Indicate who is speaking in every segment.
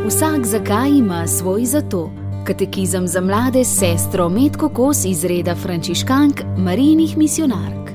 Speaker 1: Vsak zakaj ima svoj zato. Katekizem za mlade s sestro Metko Kos iz reda frančiškank Marijinih misijonark.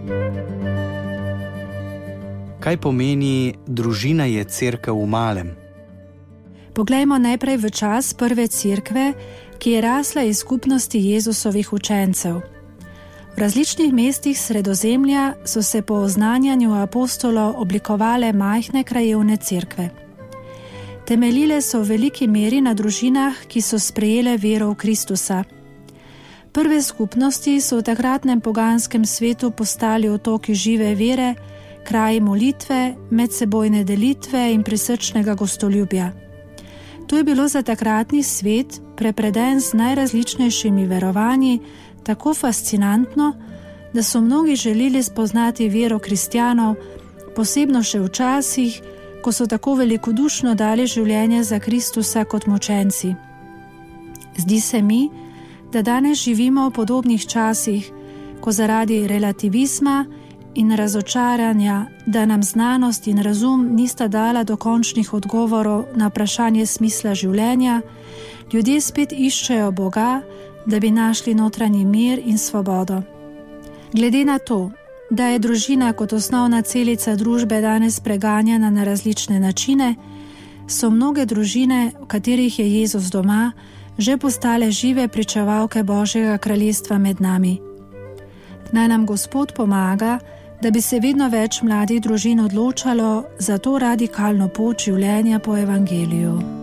Speaker 2: Kaj pomeni družina je cerkev v malem?
Speaker 3: Poglejmo najprej v čas prve cerkve, ki je rasla iz skupnosti Jezusovih učencev. V različnih mestih Sredozemlja so se po oznanjanju apostolov oblikovale majhne krajevne cerkve. Temeljile so v veliki meri na družinah, ki so sprejele vero v Kristusa. Prve skupnosti so v takratnem poganskem svetu postali otoki žive vere, kraji molitve, medsebojne delitve in prisrčnega gostoljubja. To je bilo za takratni svet, prepreden z najrazličnejšimi verovanji, tako fascinantno, da so mnogi želeli spoznati vero kristjanov, posebno še včasih, ko so tako velikodušno dali življenje za Kristusa kot mučenci. Zdi se mi, da danes živimo v podobnih časih, ko zaradi relativizma in razočaranja, da nam znanost in razum nista dala dokončnih odgovorov na vprašanje smisla življenja, ljudje spet iščejo Boga, da bi našli notranji mir in svobodo. Glede na to, da je družina kot osnovna celica družbe danes preganjana na različne načine, so mnoge družine, v katerih je Jezus doma, že postale žive pričevalke Božjega kraljestva med nami. Naj nam Gospod pomaga, da bi se vedno več mladih družin odločalo za to radikalno pot življenja po evangeliju.